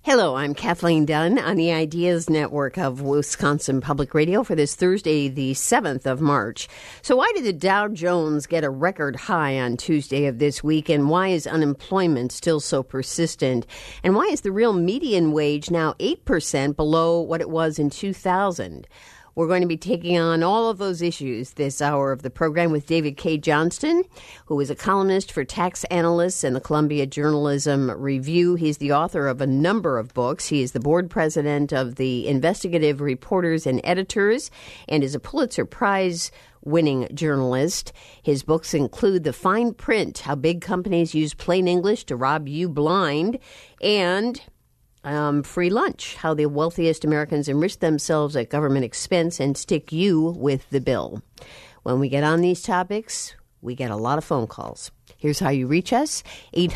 Hello, I'm Kathleen Dunn on the Ideas Network of Wisconsin Public Radio for this Thursday, the 7th of March. So why did the Dow Jones get a record high on Tuesday of this week, and why is unemployment still so persistent? And why is the real median wage now 8% below what it was in 2000? We're going to be taking on all of those issues this hour of the program with David K. Johnston, who is a columnist for Tax Analysts and the Columbia Journalism Review. He's the author of a number of books. He is the board president of the Investigative Reporters and Editors and is a Pulitzer Prize-winning journalist. His books include The Fine Print, How Big Companies Use Plain English to Rob You Blind, and Free Lunch, How the Wealthiest Americans Enrich Themselves at Government Expense and Stick You with the Bill. When we get on these topics, we get a lot of phone calls. Here's how you reach us,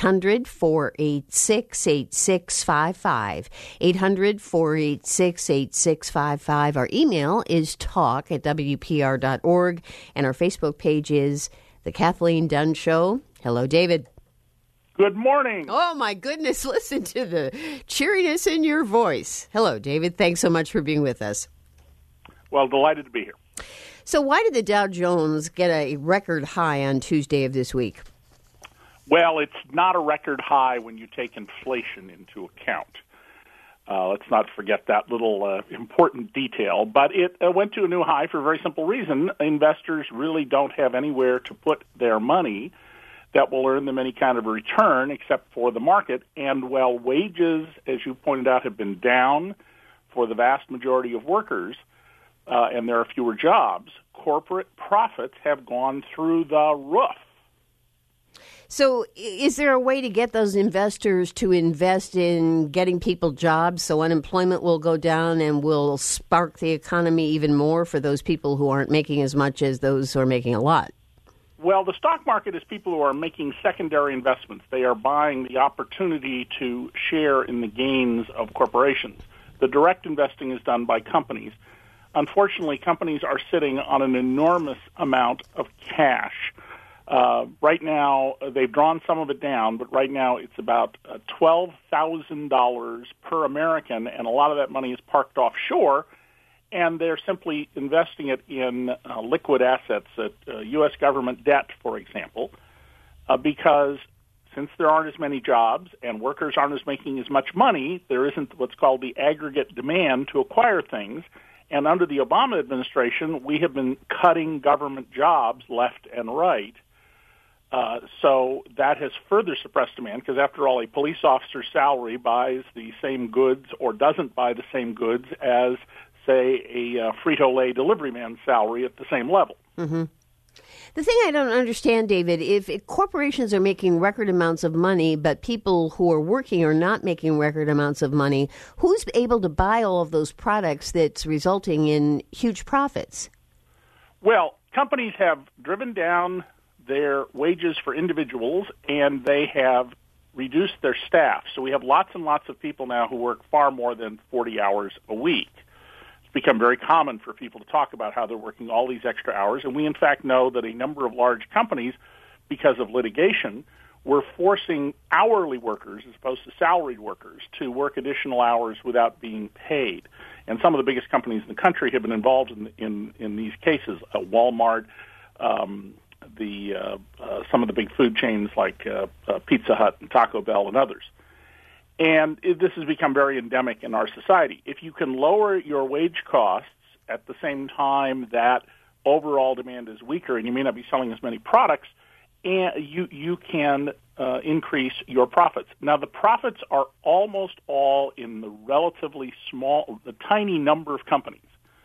800-486-8655, 800-486-8655. Our email is talk@wpr.org, and our Facebook page is The Kathleen Dunn Show. Hello, David. Good morning. Oh, my goodness. Listen to the cheeriness in your voice. Hello, David. Thanks so much for being with us. Well, delighted to be here. So why did the Dow Jones get a record high on Tuesday of this week? Well, it's not a record high when you take inflation into account. Let's not forget that little important detail. But it went to a new high for a very simple reason. Investors really don't have anywhere to put their money that will earn them any kind of a return except for the market. And while wages, as you pointed out, have been down for the vast majority of workers, and there are fewer jobs, corporate profits have gone through the roof. So is there a way to get those investors to invest in getting people jobs so unemployment will go down and will spark the economy even more for those people who aren't making as much as those who are making a lot? Well, the stock market is people who are making secondary investments. They are buying the opportunity to share in the gains of corporations. The direct investing is done by companies. Unfortunately, companies are sitting on an enormous amount of cash. Right now, they've drawn some of it down, but right now it's about $12,000 per American, and a lot of that money is parked offshore. And they're simply investing it in liquid assets, U.S. government debt, for example, because since there aren't as many jobs and workers aren't making as much money, there isn't what's called the aggregate demand to acquire things. And under the Obama administration, we have been cutting government jobs left and right. So that has further suppressed demand because, after all, a police officer's salary buys the same goods or doesn't buy the same goods as say, a Frito-Lay delivery man's salary at the same level. Mm-hmm. The thing I don't understand, David, if corporations are making record amounts of money, but people who are working are not making record amounts of money, who's able to buy all of those products that's resulting in huge profits? Well, companies have driven down their wages for individuals, and they have reduced their staff. So we have lots and lots of people now who work far more than 40 hours a week. Become very common for people to talk about how they're working all these extra hours. And we, in fact, know that a number of large companies, because of litigation, were forcing hourly workers, as opposed to salaried workers, to work additional hours without being paid. And some of the biggest companies in the country have been involved in these cases. Walmart, some of the big food chains like Pizza Hut and Taco Bell and others. And this has become very endemic in our society. If you can lower your wage costs at the same time that overall demand is weaker and you may not be selling as many products, and you can increase your profits. Now, the profits are almost all in the relatively small, the tiny number of companies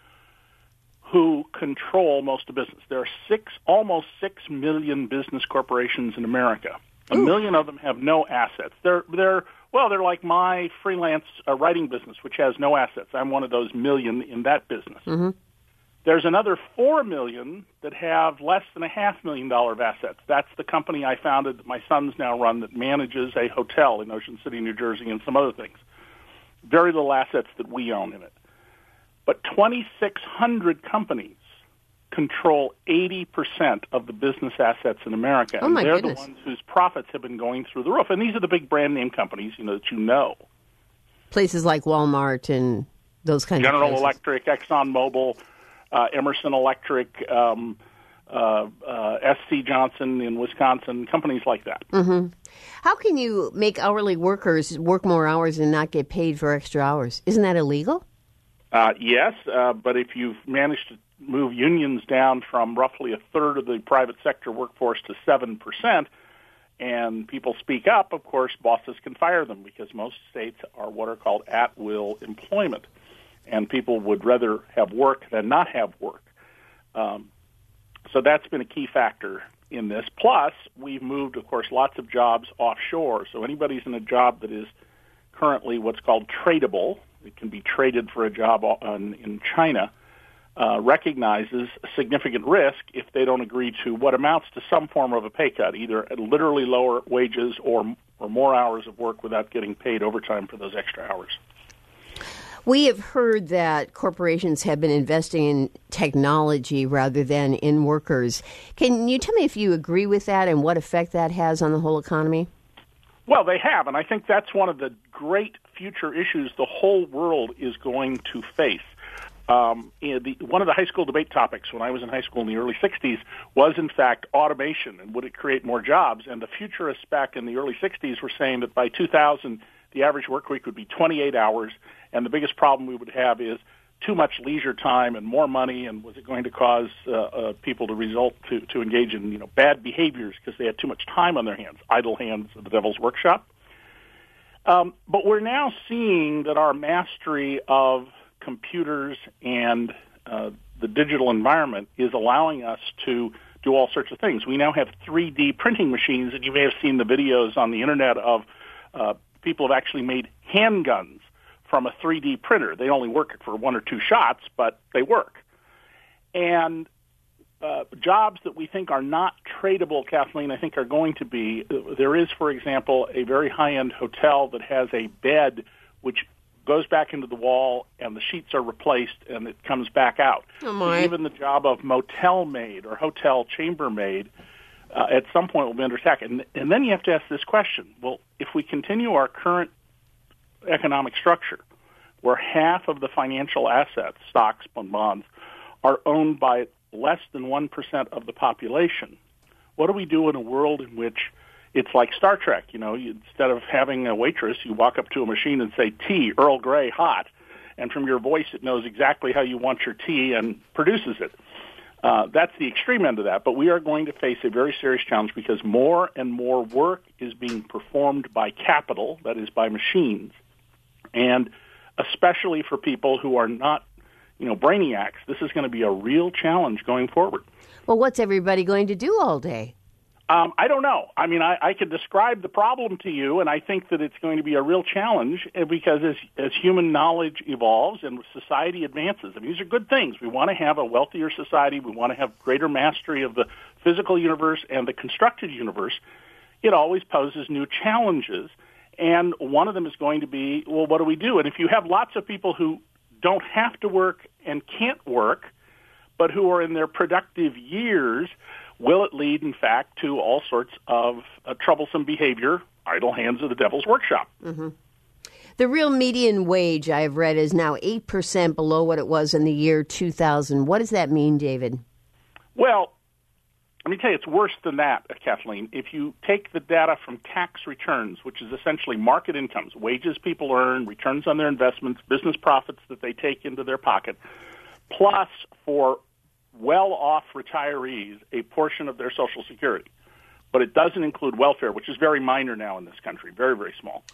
who control most of business. There are almost 6 million business corporations in America. A million of them have no assets. They're like my freelance writing business, which has no assets. I'm one of those million in that business. Mm-hmm. There's another 4 million that have less than $500,000 of assets. That's the company I founded that my sons now run that manages a hotel in Ocean City, New Jersey, and some other things. Very little assets that we own in it. But 2,600 companies control 80% of the business assets in America. Oh, my and they're goodness. the ones whose profits have been going through the roof. And these are the big brand name companies, that you know. Places like Walmart and those kinds of places. General Electric, ExxonMobil, Emerson Electric, SC Johnson in Wisconsin, companies like that. Mm-hmm. How can you make hourly workers work more hours and not get paid for extra hours? Isn't that illegal? Yes, but if you've managed to move unions down from roughly a third of the private sector workforce to 7%, and people speak up, of course, bosses can fire them because most states are what are called at-will employment, and people would rather have work than not have work. So that's been a key factor in this. Plus, we've moved, of course, lots of jobs offshore. So anybody who's in a job that is currently what's called tradable, it can be traded for a job in China, recognizes a significant risk if they don't agree to what amounts to some form of a pay cut, either at literally lower wages or more hours of work without getting paid overtime for those extra hours. We have heard that corporations have been investing in technology rather than in workers. Can you tell me if you agree with that and what effect that has on the whole economy? Well, they have, and I think that's one of the great future issues the whole world is going to face. One of the high school debate topics when I was in high school in the early 60s was, in fact, automation, and would it create more jobs? And the futurists back in the early 60s were saying that by 2000, the average work week would be 28 hours, and the biggest problem we would have is too much leisure time and more money, and was it going to cause people to engage in bad behaviors because they had too much time on their hands, idle hands of the devil's workshop. But we're now seeing that our mastery of computers and the digital environment is allowing us to do all sorts of things. We now have 3D printing machines, and you may have seen the videos on the internet of people have actually made handguns from a 3D printer. They only work for one or two shots, but they work. And jobs that we think are not tradable, Kathleen, I think are going to be. There is, for example, a very high-end hotel that has a bed which goes back into the wall and the sheets are replaced and it comes back out. Oh my. Even the job of motel maid or hotel chambermaid at some point will be under attack. And then you have to ask this question. Well, if we continue our current economic structure where half of the financial assets, stocks and bonds, are owned by less than 1% of the population, what do we do in a world in which it's like Star Trek? Instead of having a waitress, you walk up to a machine and say, tea, Earl Grey, hot. And from your voice, it knows exactly how you want your tea and produces it. That's the extreme end of that. But we are going to face a very serious challenge because more and more work is being performed by capital, that is, by machines. And especially for people who are not, brainiacs, this is going to be a real challenge going forward. Well, what's everybody going to do all day? I don't know. I mean, I could describe the problem to you, and I think that it's going to be a real challenge because as human knowledge evolves and society advances, these are good things. We want to have a wealthier society. We want to have greater mastery of the physical universe and the constructed universe. It always poses new challenges, and one of them is going to be, well, what do we do? And if you have lots of people who don't have to work and can't work, but who are in their productive years, will it lead, in fact, to all sorts of troublesome behavior, idle hands of the devil's workshop? Mm-hmm. The real median wage, I've read, is now 8% below what it was in the year 2000. What does that mean, David? Well, let me tell you, it's worse than that, Kathleen. If you take the data from tax returns, which is essentially market incomes, wages people earn, returns on their investments, business profits that they take into their pocket, plus for well-off retirees a portion of their Social Security. But it doesn't include welfare, which is very minor now in this country, very, very small.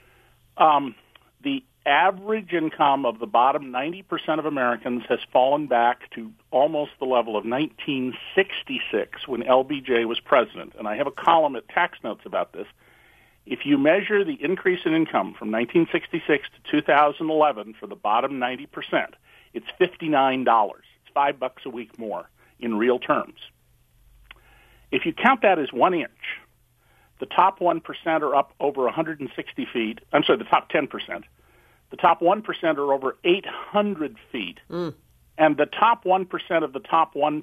The average income of the bottom 90% of Americans has fallen back to almost the level of 1966 when LBJ was president. And I have a column at Tax Notes about this. If you measure the increase in income from 1966 to 2011 for the bottom 90%, it's $59. It's $5 a week more in real terms. If you count that as 1 inch, the top 1% are up over 160 feet. I'm sorry, the top 10%. The top 1% are over 800 feet. And the top 1% of the top 1%,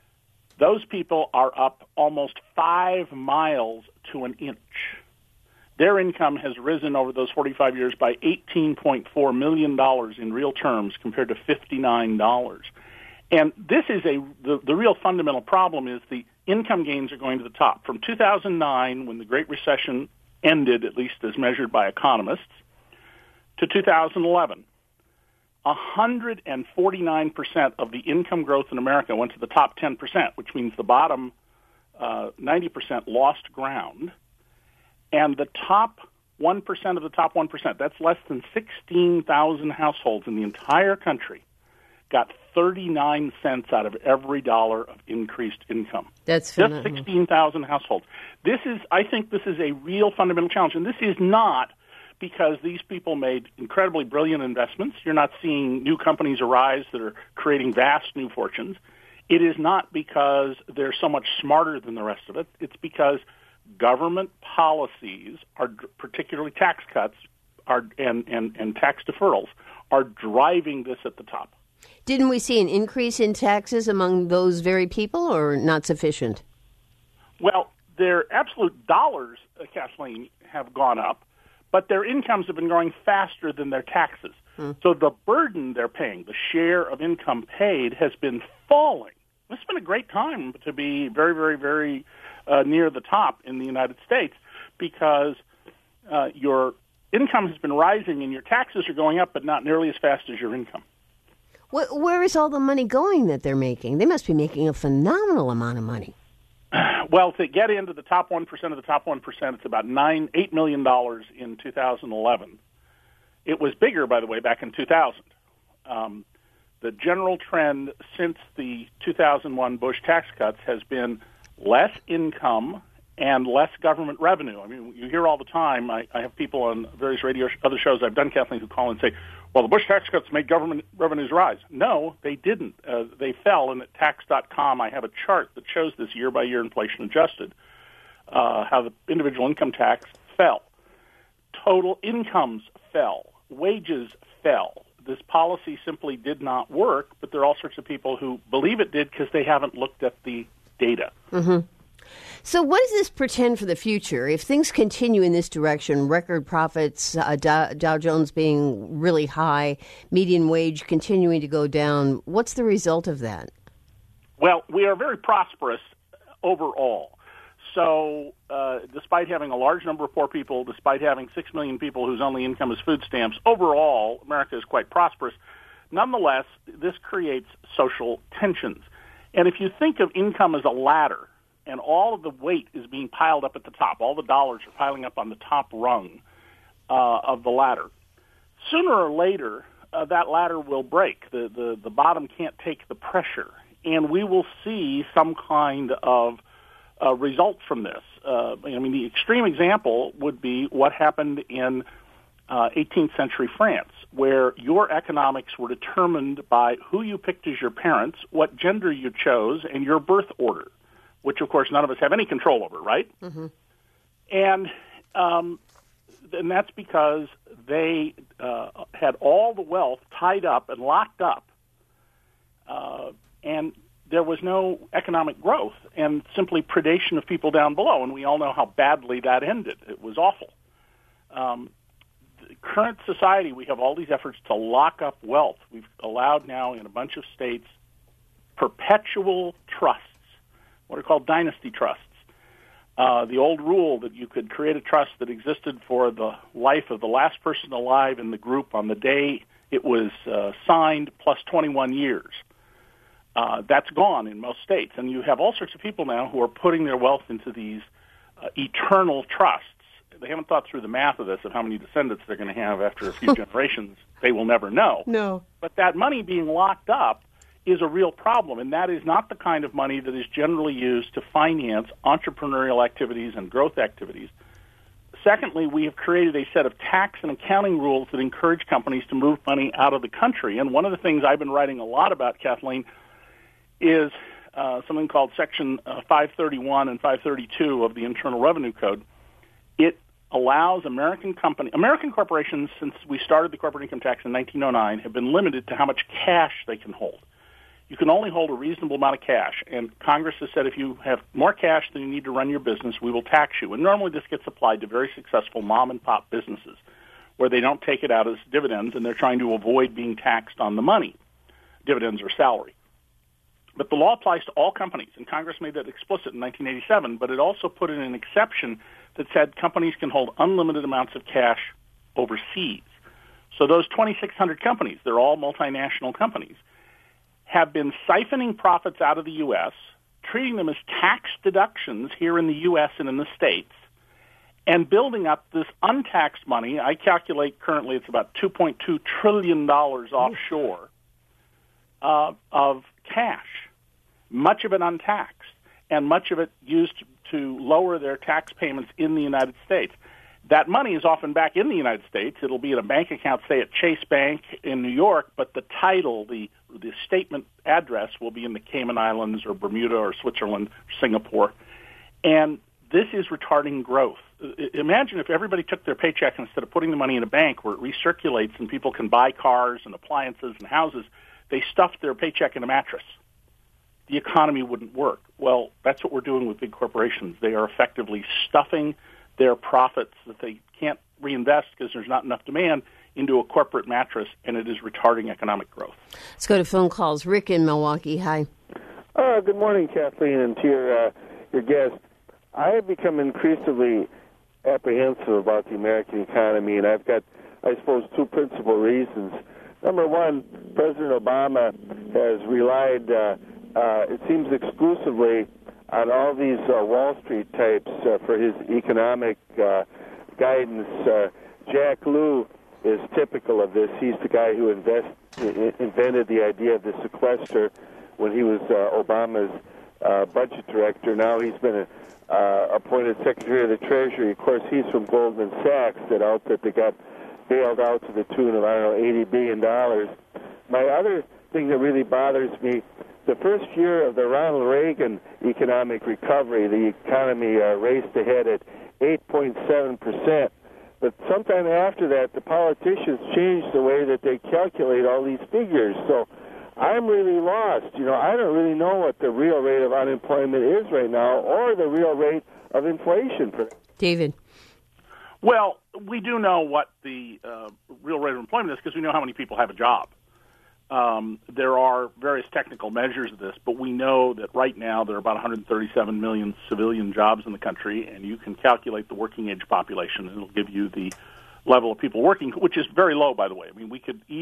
those people are up almost 5 miles to an inch. their income has risen over those 45 years by $18.4 million in real terms compared to $59. And this is the real fundamental problem is the income gains are going to the top. From 2009, when the Great Recession ended, at least as measured by economists, to 2011, 149% of the income growth in America went to the top 10%, which means the bottom 90% lost ground. And the top 1% of the top 1%, that's less than 16,000 households in the entire country, got 39 cents out of every dollar of increased income. That's just 16,000 households. I think this is a real fundamental challenge, and this is not because these people made incredibly brilliant investments. You're not seeing new companies arise that are creating vast new fortunes. It is not because they're so much smarter than the rest of it. It's because government policies, particularly tax cuts and tax deferrals, are driving this at the top. Didn't we see an increase in taxes among those very people, or not sufficient? Well, their absolute dollars, Kathleen, have gone up, but their incomes have been growing faster than their taxes. So the burden they're paying, the share of income paid, has been falling. It's been a great time to be very, very, very near the top in the United States because your income has been rising and your taxes are going up, but not nearly as fast as your income. Where is all the money going that they're making? They must be making a phenomenal amount of money. Well, to get into the top 1% of the top 1%, it's about $8 million in 2011. It was bigger, by the way, back in 2000. The general trend since the 2001 Bush tax cuts has been less income and less government revenue. I mean, you hear all the time, I have people on various other shows I've done, Kathleen, who call and say, well, the Bush tax cuts made government revenues rise. No, they didn't. They fell, and at tax.com I have a chart that shows this year-by-year inflation adjusted, how the individual income tax fell. Total incomes fell. Wages fell. This policy simply did not work, but there are all sorts of people who believe it did because they haven't looked at the data. Mm-hmm. So what does this portend for the future? If things continue in this direction, record profits, Dow Jones being really high, median wage continuing to go down, what's the result of that? Well, we are very prosperous overall. So despite having a large number of poor people, despite having 6 million people whose only income is food stamps, overall, America is quite prosperous. Nonetheless, this creates social tensions. And if you think of income as a ladder, and all of the weight is being piled up at the top, all the dollars are piling up on the top rung of the ladder, sooner or later, that ladder will break. The bottom can't take the pressure, and we will see some kind of result from this. The extreme example would be what happened in 18th century France, where your economics were determined by who you picked as your parents, what gender you chose, and your birth order, which, of course, none of us have any control over, right? Mm-hmm. And that's because they had all the wealth tied up and locked up, and there was no economic growth and simply predation of people down below, and we all know how badly that ended. It was awful. Current society, we have all these efforts to lock up wealth. We've allowed now in a bunch of states perpetual trusts, what are called dynasty trusts. The old rule that you could create a trust that existed for the life of the last person alive in the group on the day it was signed plus 21 years. That's gone in most states. And you have all sorts of people now who are putting their wealth into these eternal trusts. They haven't thought through the math of this, of how many descendants they're going to have after a few generations. They will never know. No. But that money being locked up is a real problem, and that is not the kind of money that is generally used to finance entrepreneurial activities and growth activities. Secondly, we have created a set of tax and accounting rules that encourage companies to move money out of the country. And one of the things I've been writing a lot about, Kathleen, is something called Section 531 and 532 of the Internal Revenue Code. It allows American corporations, since we started the corporate income tax in 1909, have been limited to how much cash they can hold. you can only hold a reasonable amount of cash. And Congress has said if you have more cash than you need to run your business, we will tax you. And normally this gets applied to very successful mom-and-pop businesses where they don't take it out as dividends and they're trying to avoid being taxed on the money, dividends or salary. But the law applies to all companies, and Congress made that explicit in 1987, but it also put in an exception that said companies can hold unlimited amounts of cash overseas. So those 2,600 companies, they're all multinational companies, have been siphoning profits out of the U.S., treating them as tax deductions here in the U.S. and in the States, and building up this untaxed money. I calculate currently it's about $2.2 trillion offshore of cash, much of it untaxed, and much of it used to lower their tax payments in the United States. That money is often back in the United States. It'll be in a bank account, say at Chase Bank in New York, but the title, the statement address will be in the Cayman Islands or Bermuda or Switzerland, or Singapore. And this is retarding growth. Imagine if everybody took their paycheck and instead of putting the money in a bank where it recirculates and people can buy cars and appliances and houses, they stuffed their paycheck in a mattress. The economy wouldn't work. Well, that's what we're doing with big corporations. They are effectively stuffing their profits that they can't reinvest because there's not enough demand into a corporate mattress, and it is retarding economic growth. Let's go to phone calls. Rick in Milwaukee. Hi. Good morning, Kathleen, and to your guest. I have become increasingly apprehensive about the American economy, and I've got, I suppose, two principal reasons. Number one, President Obama has relied, it seems exclusively, on all these Wall Street types for his economic guidance. Jack Lew is typical of this. He's the guy who invented the idea of the sequester when he was Obama's budget director. Now he's been appointed Secretary of the Treasury. Of course, he's from Goldman Sachs, that outfit that got bailed out to the tune of, $80 billion. My other thing that really bothers me, the first year of the Ronald Reagan economic recovery, the economy raced ahead at 8.7%. But sometime after that, the politicians changed the way that they calculate all these figures. So I'm really lost. I don't really know what the real rate of unemployment is right now or the real rate of inflation. David. Well, we do know what the real rate of employment is because we know how many people have a job. There are various technical measures of this, but we know that right now there are about 137 million civilian jobs in the country, and you can calculate the working age population, and it'll give you the level of people working, which is very low, by the way. I mean,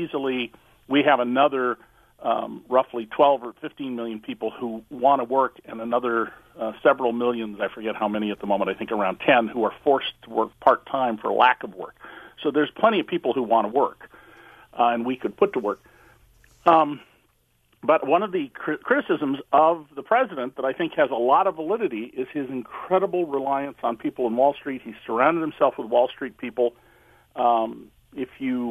we have another roughly 12 or 15 million people who want to work, and another several millions, I forget how many at the moment, I think around 10, who are forced to work part-time for lack of work. So there's plenty of people who want to work, and we could put to work. But one of the criticisms of the president that I think has a lot of validity is his incredible reliance on people in Wall Street. He's surrounded himself with Wall Street people. This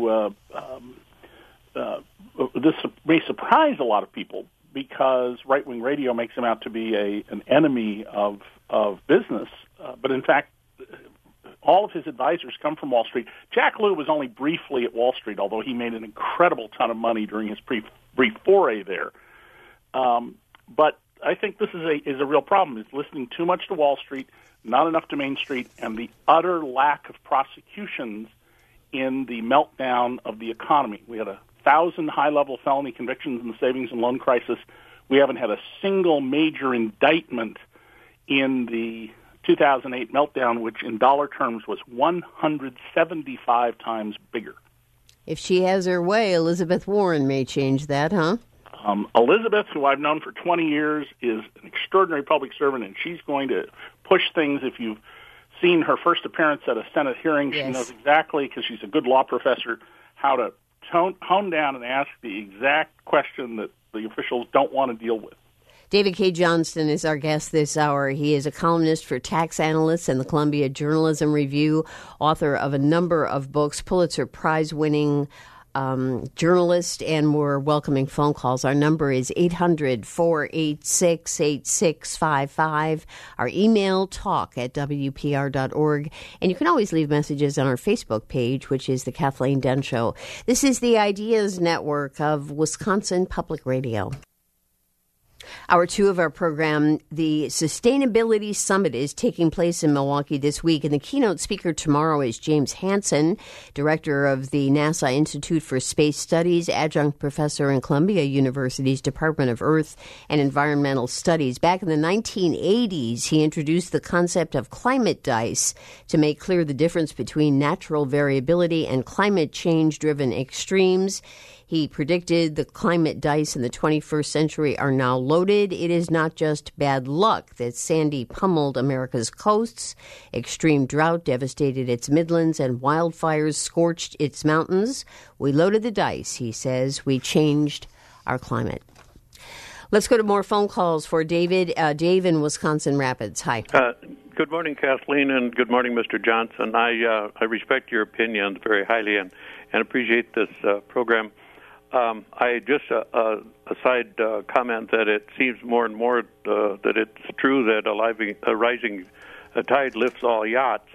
may surprise a lot of people because right-wing radio makes him out to be an enemy of business. But in fact, all of his advisors come from Wall Street. Jack Lew was only briefly at Wall Street, although he made an incredible ton of money during his brief foray there. But I think this is a real problem. Is listening too much to Wall Street, not enough to Main Street, and the utter lack of prosecutions in the meltdown of the economy. We had 1,000 high-level felony convictions in the savings and loan crisis. We haven't had a single major indictment in the 2008 meltdown, which in dollar terms was 175 times bigger. If she has her way, Elizabeth Warren may change that, huh? Elizabeth, who I've known for 20 years, is an extraordinary public servant, and she's going to push things. If you've seen her first appearance at a Senate hearing, yes, she knows exactly, because she's a good law professor, how to hone down and ask the exact question that the officials don't want to deal with. David K. Johnston is our guest this hour. He is a columnist for Tax Analysts and the Columbia Journalism Review, author of a number of books, Pulitzer Prize-winning journalist, and we're welcoming phone calls. Our number is 800-486-8655. Our email, talk@wpr.org. And you can always leave messages on our Facebook page, which is The Kathleen Dunn Show. This is the Ideas Network of Wisconsin Public Radio. Hour 2 of our program, the Sustainability Summit is taking place in Milwaukee this week, and the keynote speaker tomorrow is James Hansen, director of the NASA Institute for Space Studies, adjunct professor in Columbia University's Department of Earth and Environmental Studies. Back in the 1980s, he introduced the concept of climate dice to make clear the difference between natural variability and climate change-driven extremes. He predicted the climate dice in the 21st century are now loaded. It is not just bad luck that Sandy pummeled America's coasts, extreme drought devastated its Midlands, and wildfires scorched its mountains. We loaded the dice, he says. We changed our climate. Let's go to more phone calls for David. Dave in Wisconsin Rapids. Hi. Good morning, Kathleen, and good morning, Mr. Johnson. I respect your opinions very highly and appreciate this program. I just a side comment that it seems more and more that it's true that a rising tide lifts all yachts.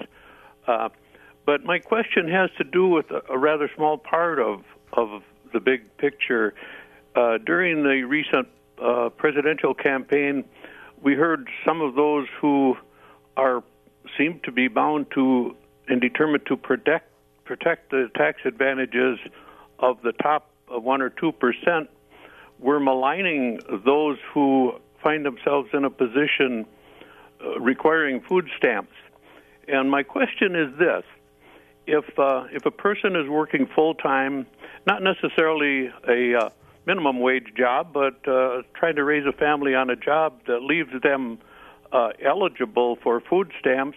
But my question has to do with a rather small part of the big picture. During the recent presidential campaign, we heard some of those who seem to be bound to and determined to protect the tax advantages of the top 1 or 2% were maligning those who find themselves in a position requiring food stamps. And my question is this: if a person is working full time, not necessarily a minimum wage job, but trying to raise a family on a job that leaves them eligible for food stamps,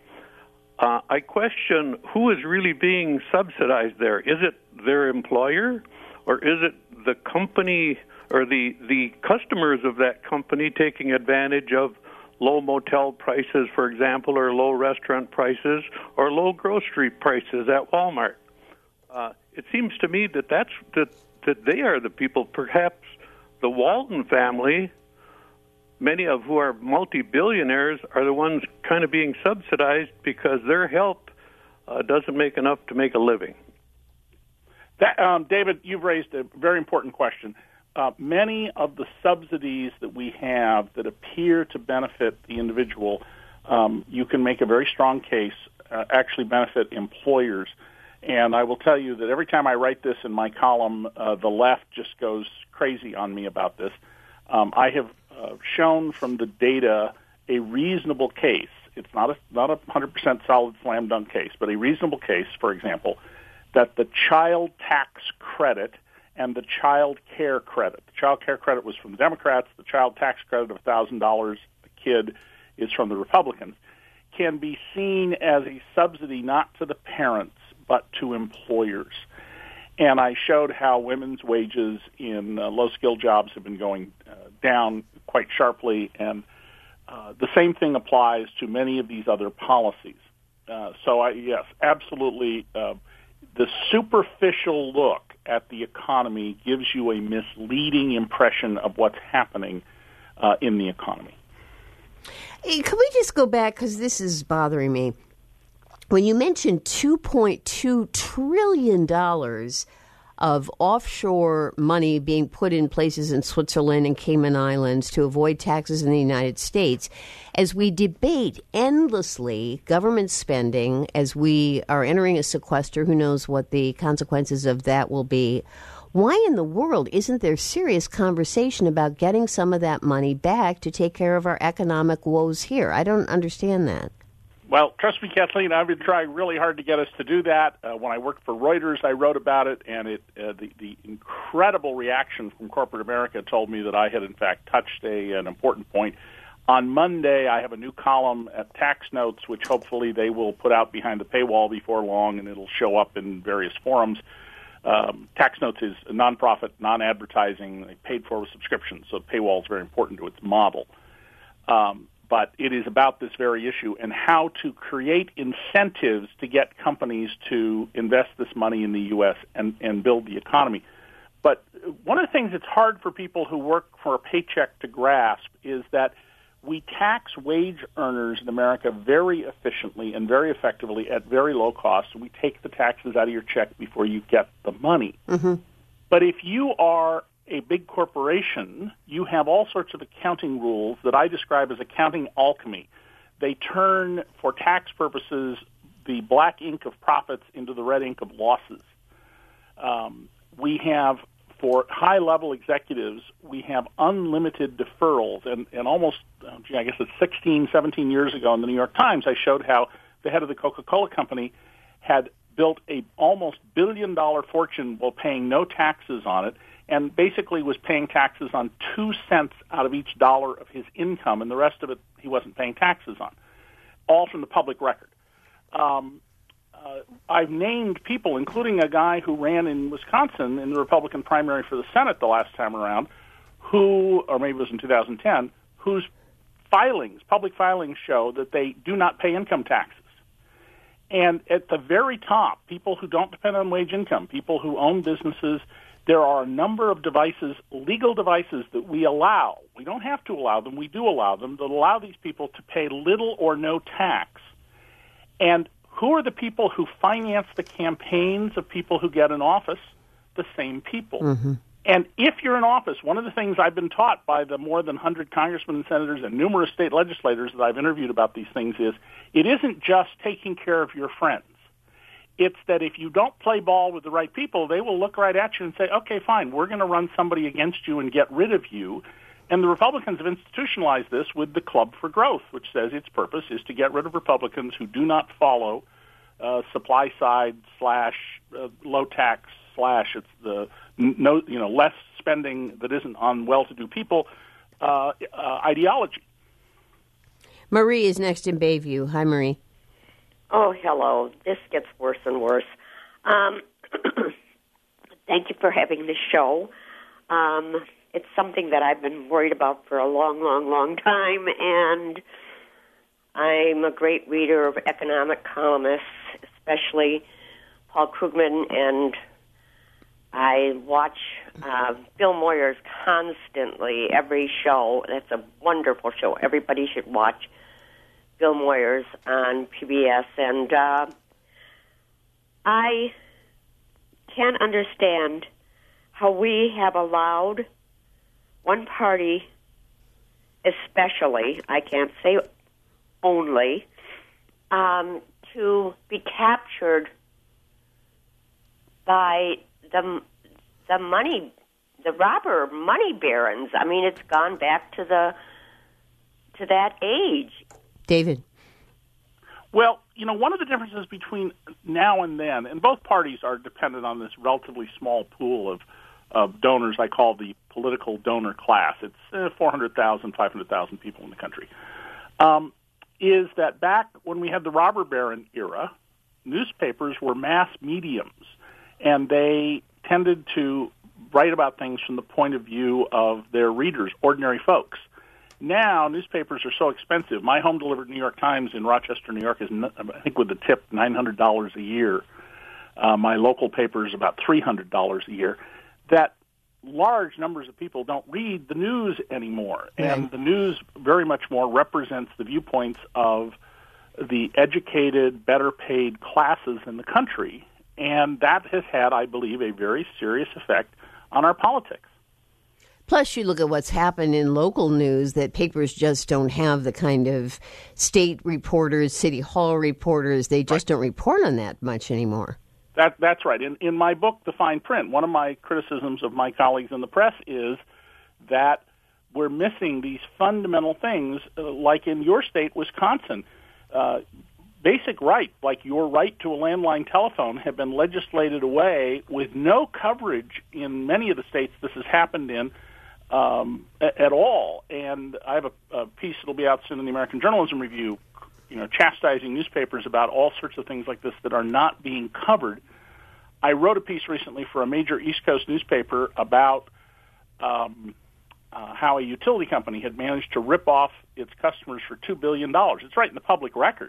I question who is really being subsidized there. Is it their employer, or is it the company or the customers of that company taking advantage of low motel prices, for example, or low restaurant prices, or low grocery prices at Walmart? It seems to me that that they are the people, perhaps the Walton family, many of who are multi-billionaires, are the ones kind of being subsidized because their help doesn't make enough to make a living. David, you've raised a very important question. Many of the subsidies that we have that appear to benefit the individual, you can make a very strong case, actually benefit employers. And I will tell you that every time I write this in my column, the left just goes crazy on me about this. I have shown from the data a reasonable case. It's not a 100% solid slam dunk case, but a reasonable case, for example, that the child tax credit and the child care credit. The child care credit was from the Democrats. The child tax credit of $1,000 a kid is from the Republicans. Can be seen as a subsidy not to the parents but to employers. And I showed how women's wages in low-skilled jobs have been going down quite sharply, and the same thing applies to many of these other policies. Yes, absolutely. The superficial look at the economy gives you a misleading impression of what's happening in the economy. Hey, can we just go back, because this is bothering me. When you mentioned $2.2 trillion of offshore money being put in places in Switzerland and Cayman Islands to avoid taxes in the United States, as we debate endlessly government spending, as we are entering a sequester, who knows what the consequences of that will be, why in the world isn't there serious conversation about getting some of that money back to take care of our economic woes here? I don't understand that. Well, trust me, Kathleen, I've been trying really hard to get us to do that. When I worked for Reuters, I wrote about it, and the incredible reaction from corporate America told me that I had, in fact, touched an important point. On Monday, I have a new column at Tax Notes, which hopefully they will put out behind the paywall before long, and it'll show up in various forums. Tax Notes is a nonprofit, non-advertising, paid for with subscription, so the paywall is very important to its model. But it is about this very issue and how to create incentives to get companies to invest this money in the U.S. and build the economy. But one of the things that's hard for people who work for a paycheck to grasp is that we tax wage earners in America very efficiently and very effectively at very low cost. We take the taxes out of your check before you get the money. Mm-hmm. But if you are a big corporation, you have all sorts of accounting rules that I describe as accounting alchemy. They turn, for tax purposes, the black ink of profits into the red ink of losses. We have, for high-level executives, we have unlimited deferrals. And almost, I guess it's 16, 17 years ago in the New York Times, I showed how the head of the Coca-Cola Company had built a almost billion-dollar fortune while paying no taxes on it, and basically was paying taxes on 2 cents out of each dollar of his income, and the rest of it he wasn't paying taxes on, all from the public record. I've named people, including a guy who ran in Wisconsin in the Republican primary for the Senate the last time around, who, or maybe it was in 2010, whose filings, public filings, show that they do not pay income taxes. And at the very top, people who don't depend on wage income, people who own businesses, there are a number of devices, legal devices, that we allow. We don't have to allow them. We do allow them, that allow these people to pay little or no tax. And who are the people who finance the campaigns of people who get in office? The same people. Mm-hmm. And if you're in office, one of the things I've been taught by the more than 100 congressmen and senators and numerous state legislators that I've interviewed about these things is, it isn't just taking care of your friends. It's that if you don't play ball with the right people, they will look right at you and say, okay, fine, we're going to run somebody against you and get rid of you. And the Republicans have institutionalized this with the Club for Growth, which says its purpose is to get rid of Republicans who do not follow supply side / low tax / it's the less spending that isn't on well-to-do people ideology. Marie is next in Bayview. Hi, Marie. Oh, hello. This gets worse and worse. Thank you for having this show. It's something that I've been worried about for a long, long, long time, and I'm a great reader of economic columnists, especially Paul Krugman, and I watch Bill Moyers constantly, every show. That's a wonderful show. Everybody should watch Bill Moyers on PBS, and I can't understand how we have allowed one party, especially, I can't say only, to be captured by the robber money barons. I mean, it's gone back to that age. David. Well, one of the differences between now and then, and both parties are dependent on this relatively small pool of donors I call the political donor class. It's 400,000, 500,000 people in the country. Is that back when we had the robber baron era, newspapers were mass mediums, and they tended to write about things from the point of view of their readers, ordinary folks. Now, newspapers are so expensive. My home-delivered New York Times in Rochester, New York, is, I think with the tip, $900 a year. My local paper is about $300 a year. That large numbers of people don't read the news anymore. Right. And the news very much more represents the viewpoints of the educated, better-paid classes in the country. And that has had, I believe, a very serious effect on our politics. Plus, you look at what's happened in local news, that papers just don't have the kind of state reporters, city hall reporters. They just don't report on that much anymore. That's right. In my book, The Fine Print, one of my criticisms of my colleagues in the press is that we're missing these fundamental things, like in your state, Wisconsin. Basic rights, like your right to a landline telephone, have been legislated away with no coverage in many of the states this has happened in at all. And I have a piece that'll be out soon in the American Journalism Review, chastising newspapers about all sorts of things like this that are not being covered. I wrote a piece recently for a major East Coast newspaper about how a utility company had managed to rip off its customers for $2 billion. It's right in the public record.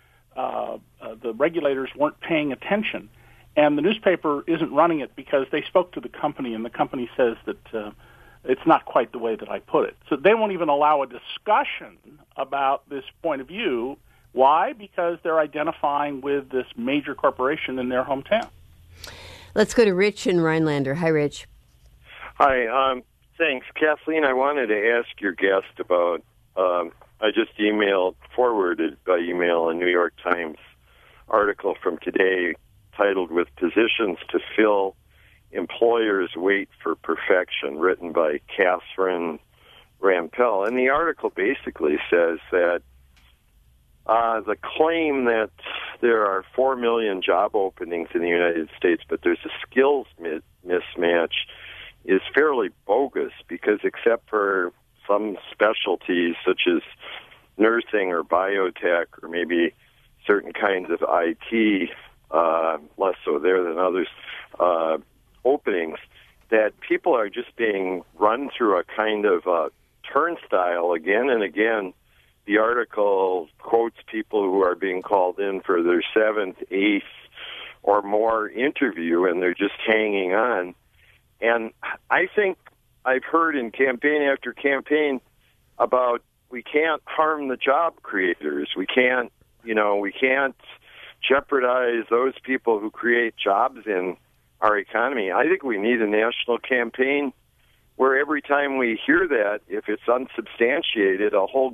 The regulators weren't paying attention, and the newspaper isn't running it because they spoke to the company, and the company says that it's not quite the way that I put it. So they won't even allow a discussion about this point of view. Why? Because they're identifying with this major corporation in their hometown. Let's go to Rich in Rhinelander. Hi, Rich. Hi, thanks. Kathleen, I wanted to ask your guest about, I just forwarded by email a New York Times article from today titled "With Positions to Fill, Employers Wait for Perfection," written by Catherine Rampell. And the article basically says that the claim that there are 4 million job openings in the United States, but there's a skills mismatch, is fairly bogus, because except for some specialties such as nursing or biotech or maybe certain kinds of IT, less so there than others, openings, that people are just being run through a kind of turnstile again and again. The article quotes people who are being called in for their 7th, 8th, or more interview, and they're just hanging on. And I think I've heard in campaign after campaign about we can't harm the job creators. We can't jeopardize those people who create jobs in our economy. I think we need a national campaign where every time we hear that, if it's unsubstantiated, a whole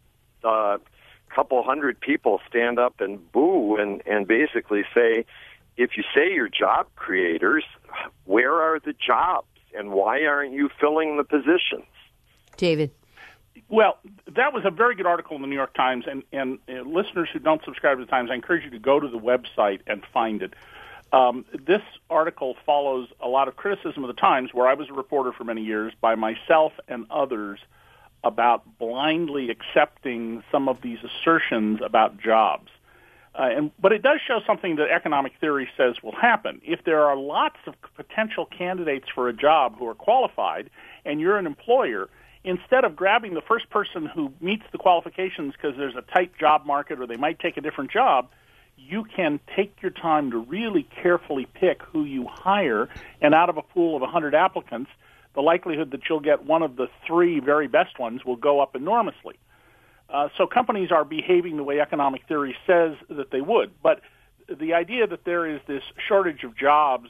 couple hundred people stand up and boo and basically say, if you say you're job creators, where are the jobs and why aren't you filling the positions? David. Well, that was a very good article in the New York Times, and listeners who don't subscribe to the Times, I encourage you to go to the website and find it. This article follows a lot of criticism of the Times, where I was a reporter for many years, by myself and others, about blindly accepting some of these assertions about jobs. But it does show something that economic theory says will happen. If there are lots of potential candidates for a job who are qualified, and you're an employer, instead of grabbing the first person who meets the qualifications because there's a tight job market or they might take a different job, you can take your time to really carefully pick who you hire, and out of a pool of 100 applicants, the likelihood that you'll get one of the 3 very best ones will go up enormously. So companies are behaving the way economic theory says that they would. But the idea that there is this shortage of jobs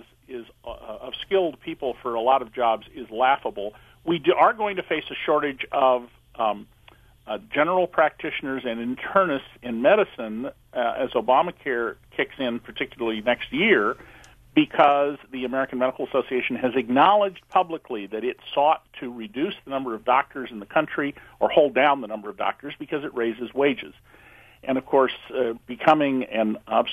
of skilled people for a lot of jobs is laughable. We are going to face a shortage of general practitioners and internists in medicine as Obamacare kicks in, particularly next year, because the American Medical Association has acknowledged publicly that it sought to reduce the number of doctors in the country or hold down the number of doctors because it raises wages. And, of course, becoming an a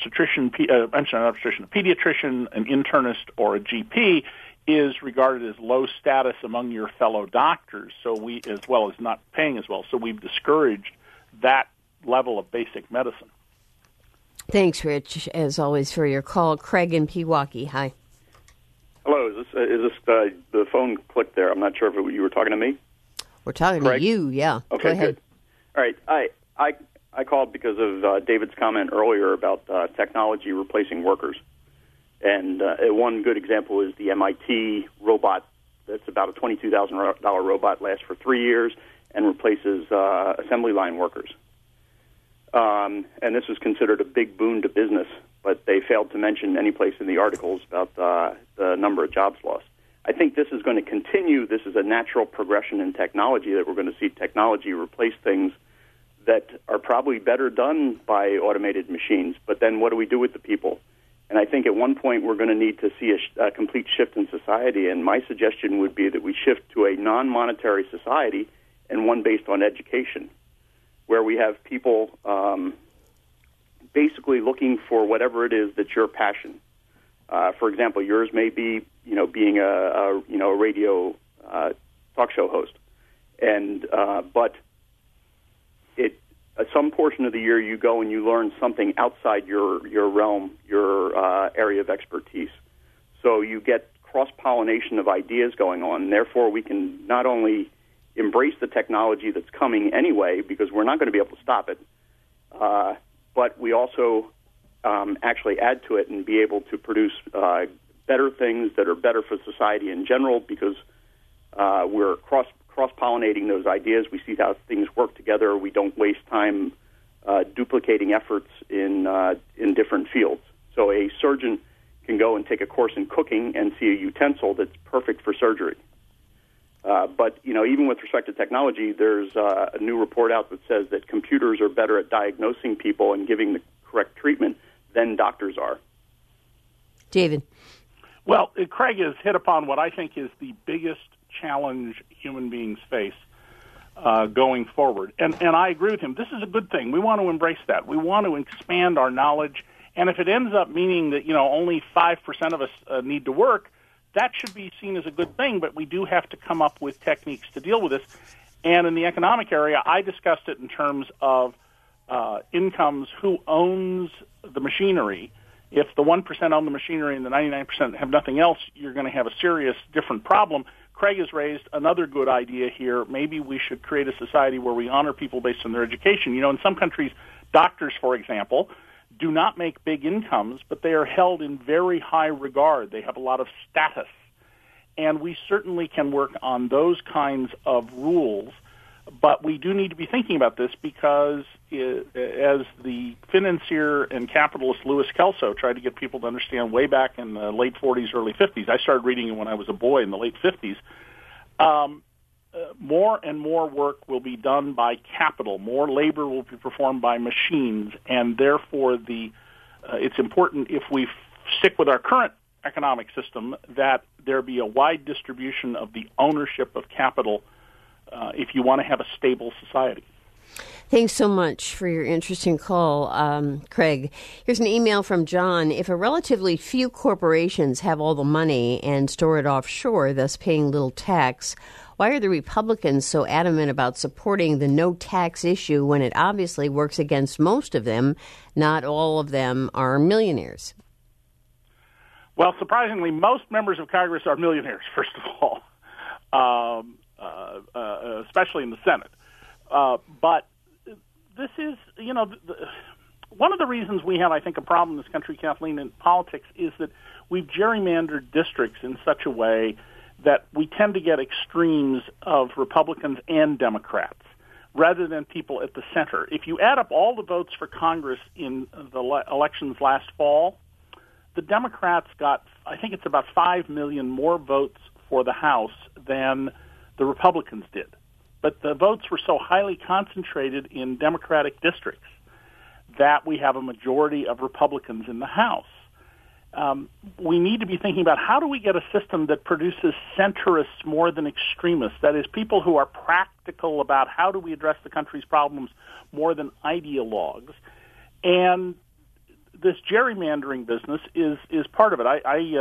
pediatrician, an internist, or a GP is regarded as low status among your fellow doctors, as well as not paying as well. So we've discouraged that level of basic medicine. Thanks, Rich, as always, for your call. Craig in Pewaukee, hi. Hello, is this the phone clicked there? I'm not sure if you were talking to me. We're talking to you, yeah. Okay, go ahead. Good. All right, I called because of David's comment earlier about technology replacing workers. And one good example is the MIT robot. That's about a $22,000 robot, lasts for 3 years, and replaces assembly line workers. And this was considered a big boon to business, but they failed to mention any place in the articles about the number of jobs lost. I think this is going to continue. This is a natural progression in technology, that we're going to see technology replace things that are probably better done by automated machines. But then what do we do with the people? And I think at one point we're going to need to see a complete shift in society, and my suggestion would be that we shift to a non-monetary society and one based on education, where we have people basically looking for whatever it is that's your passion. For example, yours may be, being a radio talk show host, and but some portion of the year you go and you learn something outside your realm, your area of expertise. So you get cross-pollination of ideas going on, and therefore we can not only embrace the technology that's coming anyway, because we're not going to be able to stop it, but we also actually add to it and be able to produce better things that are better for society in general, because we're cross-pollinating those ideas. We see how things work together. We don't waste time duplicating efforts in different fields. So a surgeon can go and take a course in cooking and see a utensil that's perfect for surgery. But, even with respect to technology, there's a new report out that says that computers are better at diagnosing people and giving the correct treatment than doctors are. David. Well, Craig has hit upon what I think is the biggest challenge human beings face going forward. And I agree with him. This is a good thing. We want to embrace that. We want to expand our knowledge. And if it ends up meaning that, only 5% of us need to work, that should be seen as a good thing, but we do have to come up with techniques to deal with this. And in the economic area, I discussed it in terms of incomes, who owns the machinery. If the 1% own the machinery and the 99% have nothing else, you're going to have a serious different problem. Craig has raised another good idea here. Maybe we should create a society where we honor people based on their education. In some countries, doctors, for example, do not make big incomes, but they are held in very high regard. They have a lot of status. And we certainly can work on those kinds of rules. But we do need to be thinking about this because, as the financier and capitalist Louis Kelso tried to get people to understand way back in the late 40s, early 50s, I started reading it when I was a boy in the late 50s, more and more work will be done by capital. More labor will be performed by machines, and therefore it's important, if we stick with our current economic system, that there be a wide distribution of the ownership of capital if you want to have a stable society. Thanks so much for your interesting call, Craig. Here's an email from John. If a relatively few corporations have all the money and store it offshore, thus paying little tax, why are the Republicans so adamant about supporting the no tax issue when it obviously works against most of them? Not all of them are millionaires. Well, surprisingly, most members of Congress are millionaires, first of all, especially in the Senate. But this is, one of the reasons we have, I think, a problem in this country, Kathleen, in politics is that we've gerrymandered districts in such a way that we tend to get extremes of Republicans and Democrats rather than people at the center. If you add up all the votes for Congress in the elections last fall, the Democrats got, I think it's about 5 million more votes for the House than the Republicans did. But the votes were so highly concentrated in Democratic districts that we have a majority of Republicans in the House. We need to be thinking about how do we get a system that produces centrists more than extremists, that is, people who are practical about how do we address the country's problems more than ideologues. And this gerrymandering business is part of it.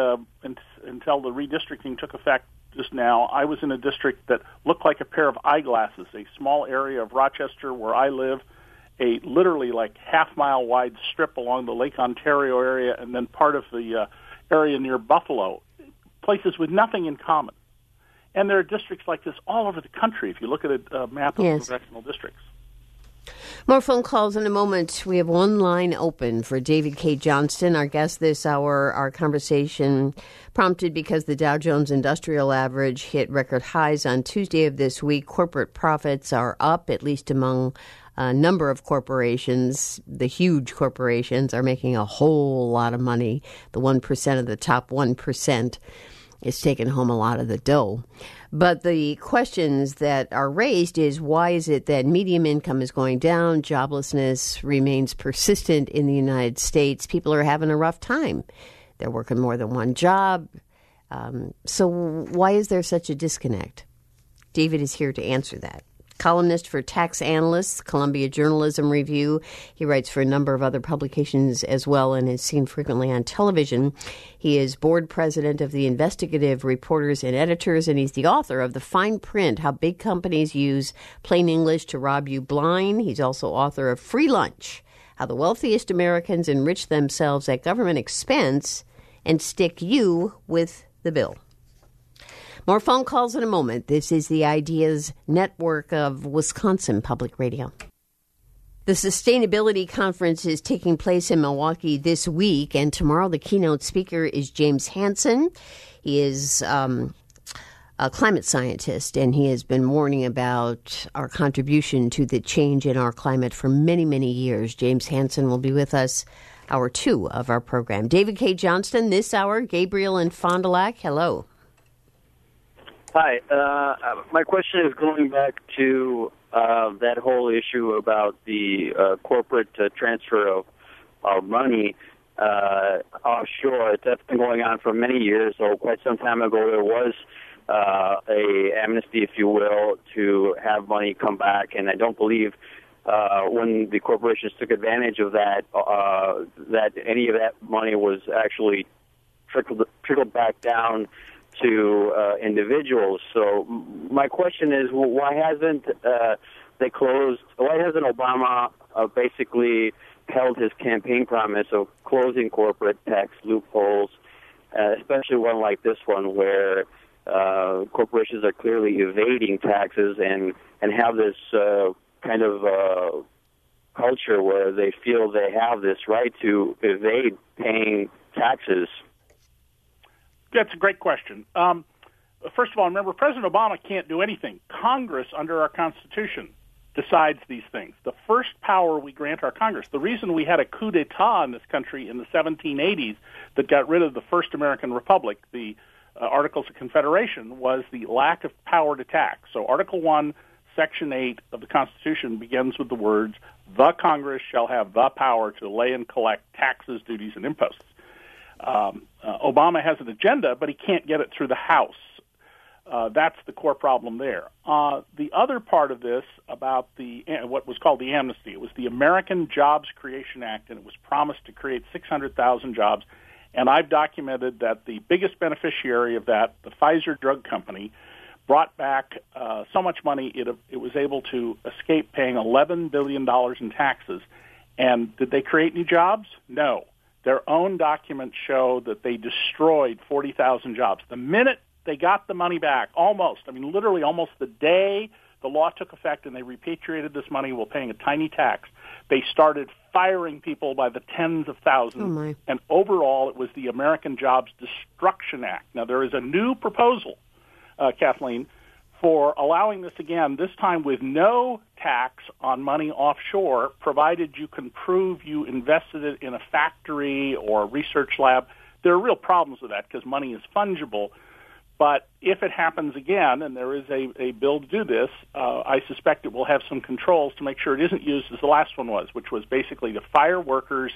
Until the redistricting took effect just now, I was in a district that looked like a pair of eyeglasses, a small area of Rochester where I live, a literally like half-mile wide strip along the Lake Ontario area, and then part of the area near Buffalo, places with nothing in common. And there are districts like this all over the country if you look at a map of congressional districts. More phone calls in a moment. We have one line open for David K. Johnston, our guest this hour. Our conversation prompted because the Dow Jones Industrial Average hit record highs on Tuesday of this week. Corporate profits are up, at least among a number of corporations. The huge corporations are making a whole lot of money. The 1% of the top 1% is taking home a lot of the dough. But the questions that are raised is, why is it that median income is going down? Joblessness remains persistent in the United States. People are having a rough time. They're working more than one job. So why is there such a disconnect? David is here to answer that. Columnist for Tax Analysts, Columbia Journalism Review. He writes for a number of other publications as well and is seen frequently on television. He is board president of the Investigative Reporters and Editors, and he's the author of The Fine Print, How Big Companies Use Plain English to Rob You Blind. He's also author of Free Lunch, How the Wealthiest Americans Enrich Themselves at Government Expense and Stick You with the Bill. More phone calls in a moment. This is the Ideas Network of Wisconsin Public Radio. The Sustainability Conference is taking place in Milwaukee this week, and tomorrow the keynote speaker is James Hansen. He is a climate scientist, and he has been warning about our contribution to the change in our climate for many, many years. James Hansen will be with us hour 2 of our program. David K. Johnston this hour, Gabriel in Fond du Lac. Hello. Hi. My question is going back to that whole issue about the corporate transfer of money offshore. That's been going on for many years. So quite some time ago, there was a amnesty, if you will, to have money come back. And I don't believe when the corporations took advantage of that, that any of that money was actually trickled back down to individuals. So my question is, why hasn't they closed? Why hasn't Obama basically held his campaign promise of closing corporate tax loopholes, especially one like this one where corporations are clearly evading taxes and have this kind of culture where they feel they have this right to evade paying taxes? That's a great question. First of all, remember, President Obama can't do anything. Congress, under our Constitution, decides these things. The first power we grant our Congress. The reason we had a coup d'etat in this country in the 1780s that got rid of the first American Republic, the Articles of Confederation, was the lack of power to tax. So Article 1, Section 8 of the Constitution begins with the words, "The Congress shall have the power to lay and collect taxes, duties, and imposts." Obama has an agenda, but he can't get it through the House. That's the core problem there. The other part of this about what was called the amnesty, it was the American Jobs Creation Act, and it was promised to create 600,000 jobs. And I've documented that the biggest beneficiary of that, the Pfizer drug company, brought back so much money it was able to escape paying $11 billion in taxes. And did they create new jobs? No. Their own documents show that they destroyed 40,000 jobs. The minute they got the money back, literally almost the day the law took effect and they repatriated this money while paying a tiny tax, they started firing people by the tens of thousands. And overall, it was the American Jobs Destruction Act. Now, there is a new proposal, Kathleen, for allowing this again, this time with no tax on money offshore, provided you can prove you invested it in a factory or a research lab. There are real problems with that because money is fungible. But if it happens again, and there is a bill to do this, I suspect it will have some controls to make sure it isn't used as the last one was, which was basically to fire workers,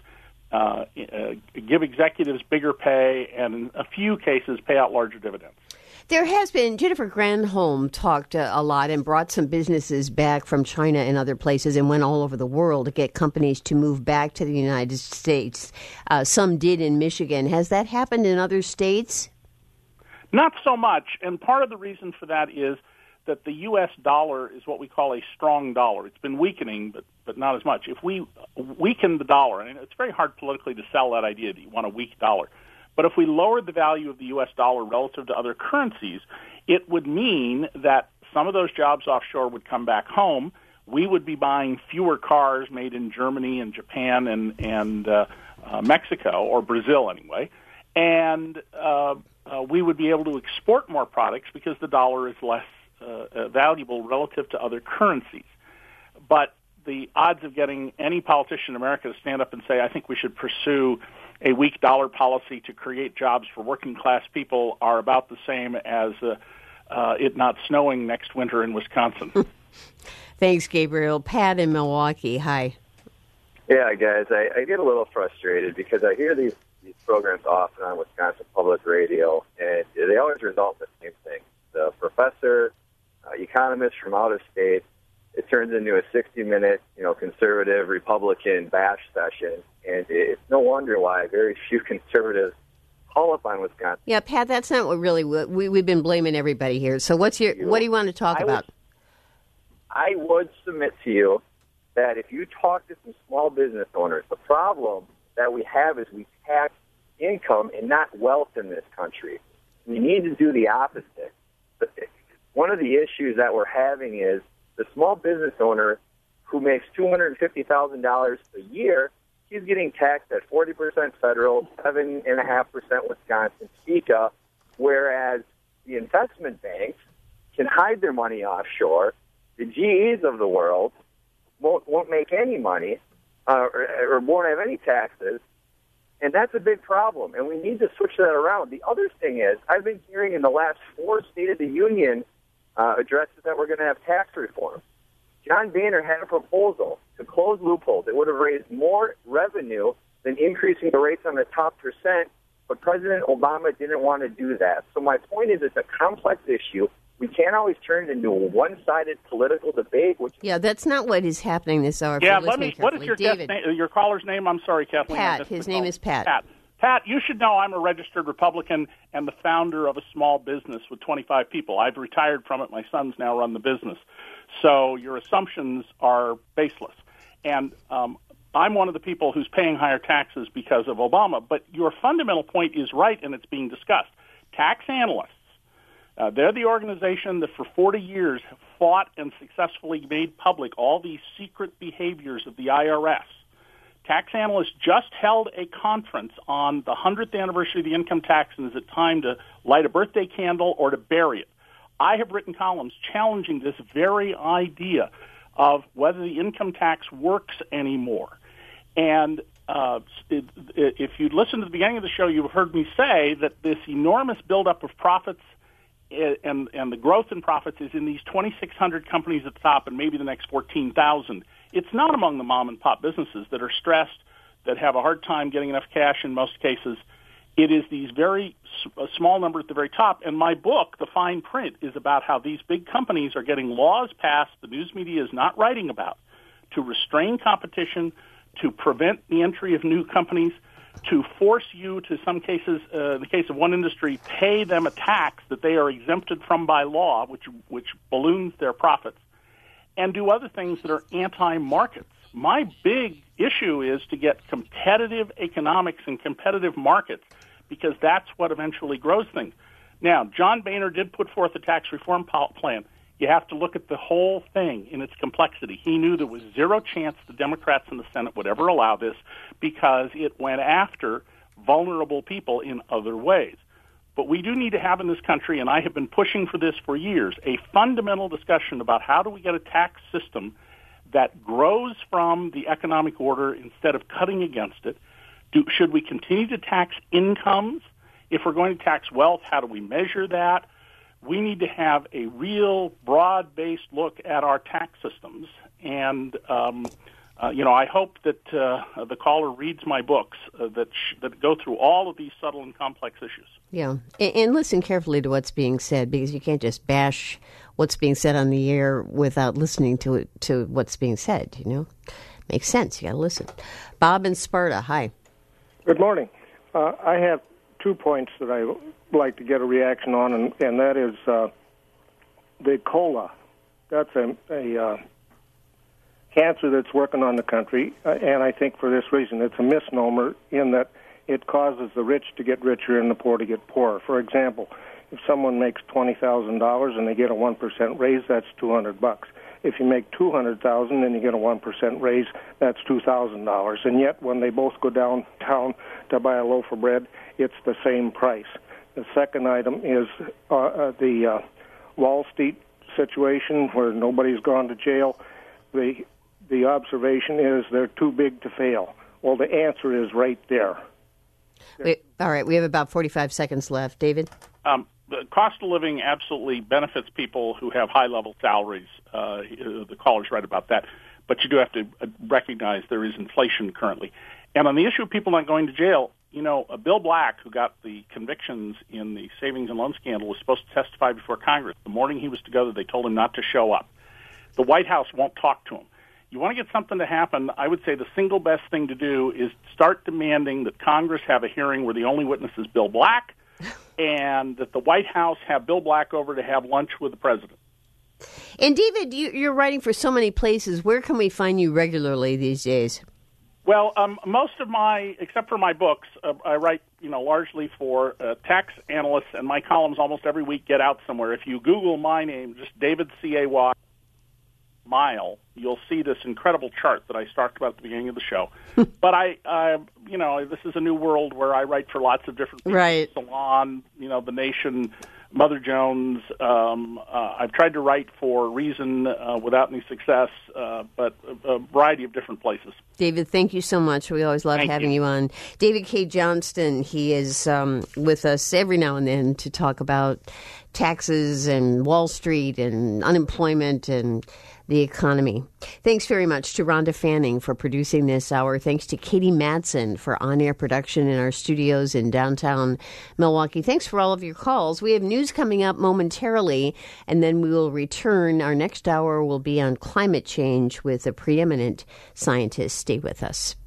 give executives bigger pay, and in a few cases pay out larger dividends. There has been, Jennifer Granholm talked a lot and brought some businesses back from China and other places and went all over the world to get companies to move back to the United States. Some did in Michigan. Has that happened in other states? Not so much, and part of the reason for that is that the U.S. dollar is what we call a strong dollar. It's been weakening, but not as much. If we weaken the dollar, and it's very hard politically to sell that idea that you want a weak dollar, but if we lowered the value of the U.S. dollar relative to other currencies, it would mean that some of those jobs offshore would come back home. We would be buying fewer cars made in Germany and Japan and Mexico, or Brazil anyway, and we would be able to export more products because the dollar is less valuable relative to other currencies. But the odds of getting any politician in America to stand up and say, I think we should pursue a weak dollar policy to create jobs for working class people are about the same as it not snowing next winter in Wisconsin. Thanks, Gabriel. Pat in Milwaukee, hi. Yeah, guys, I get a little frustrated because I hear these programs often on Wisconsin Public Radio, and they always result in the same thing. The professor, economist from out of state, it turns into a 60-minute, conservative Republican bash session, and it's no wonder why very few conservatives call up on Wisconsin. Yeah, Pat, that's not what really we've been blaming everybody here. So what do you want to talk about? I would submit to you that if you talk to some small business owners, the problem that we have is we tax income and not wealth in this country. We need to do the opposite. One of the issues that we're having is the small business owner who makes $250,000 a year, he's getting taxed at 40% federal, 7.5% Wisconsin SECA, whereas the investment banks can hide their money offshore. The GEs of the world won't make any money or won't have any taxes, And that's a big problem, and we need to switch that around. The other thing is, I've been hearing in the last 4 State of the Union addresses that we're going to have tax reform. John Boehner had a proposal to close loopholes. It would have raised more revenue than increasing the rates on the top percent, but President Obama didn't want to do that. So my point is, it's a complex issue. We can't always turn it into a one-sided political debate. Yeah, that's not what is happening this hour. Yeah, what is your caller's name? I'm sorry, Kathleen. Pat. His name is Pat. Pat, you should know I'm a registered Republican and the founder of a small business with 25 people. I've retired from it. My sons now run the business. So your assumptions are baseless. And I'm one of the people who's paying higher taxes because of Obama. But your fundamental point is right, and it's being discussed. Tax analysts, they're the organization that for 40 years have fought and successfully made public all these secret behaviors of the IRS. Tax analysts just held a conference on the 100th anniversary of the income tax, and is it time to light a birthday candle or to bury it? I have written columns challenging this very idea of whether the income tax works anymore. And if you listen to the beginning of the show, you've heard me say that this enormous buildup of profits and the growth in profits is in these 2,600 companies at the top and maybe the next 14,000. It's not among the mom-and-pop businesses that are stressed, that have a hard time getting enough cash in most cases. It is these very small number at the very top. And my book, The Fine Print, is about how these big companies are getting laws passed the news media is not writing about to restrain competition, to prevent the entry of new companies, to force you to, some cases, in the case of one industry, pay them a tax that they are exempted from by law, which balloons their profits, and do other things that are anti-markets. My big issue is to get competitive economics and competitive markets, because that's what eventually grows things. Now, John Boehner did put forth a tax reform plan. You have to look at the whole thing in its complexity. He knew there was zero chance the Democrats in the Senate would ever allow this because it went after vulnerable people in other ways. But we do need to have in this country, and I have been pushing for this for years, a fundamental discussion about how do we get a tax system that grows from the economic order instead of cutting against it. Should we continue to tax incomes? If we're going to tax wealth, how do we measure that? We need to have a real broad-based look at our tax systems. And, I hope that the caller reads my books that go through all of these subtle and complex issues. Yeah, and listen carefully to what's being said, because you can't just bash what's being said on the air without listening to what's being said, Makes sense. You got to listen. Bob in Sparta, hi. Good morning. I have 2 points that I like to get a reaction on, and that is the COLA. That's a cancer that's working on the country, and I think for this reason it's a misnomer in that it causes the rich to get richer and the poor to get poorer. For example, if someone makes $20,000 and they get a 1% raise, that's $200. If you make $200,000 and you get a 1% raise, that's $2,000. And yet, when they both go downtown to buy a loaf of bread, it's the same price. The second item is the Wall Street situation where nobody's gone to jail. The observation is they're too big to fail. Well, the answer is right there. All right, we have about 45 seconds left. David? The cost of living absolutely benefits people who have high-level salaries. The caller's right about that. But you do have to recognize there is inflation currently. And on the issue of people not going to jail, Bill Black, who got the convictions in the savings and loan scandal, was supposed to testify before Congress. The morning he was to go, they told him not to show up. The White House won't talk to him. You want to get something to happen, I would say the single best thing to do is start demanding that Congress have a hearing where the only witness is Bill Black, and that the White House have Bill Black over to have lunch with the president. And David, you're writing for so many places. Where can we find you regularly these days? Well, most of except for my books, I write, largely for tax analysts, and my columns almost every week get out somewhere. If you Google my name, just David C-A-Y, Mile, you'll see this incredible chart that I talked about at the beginning of the show. But this is a new world where I write for lots of different people. Right. Salon, The Nation, Mother Jones. I've tried to write for Reason without any success, but a variety of different places. David, thank you so much. We always love having you on. David K. Johnston, he is with us every now and then to talk about taxes and Wall Street and unemployment and the economy. Thanks very much to Rhonda Fanning for producing this hour. Thanks to Katie Madsen for on-air production in our studios in downtown Milwaukee. Thanks for all of your calls. We have news coming up momentarily, and then we will return. Our next hour will be on climate change with a preeminent scientist. Stay with us.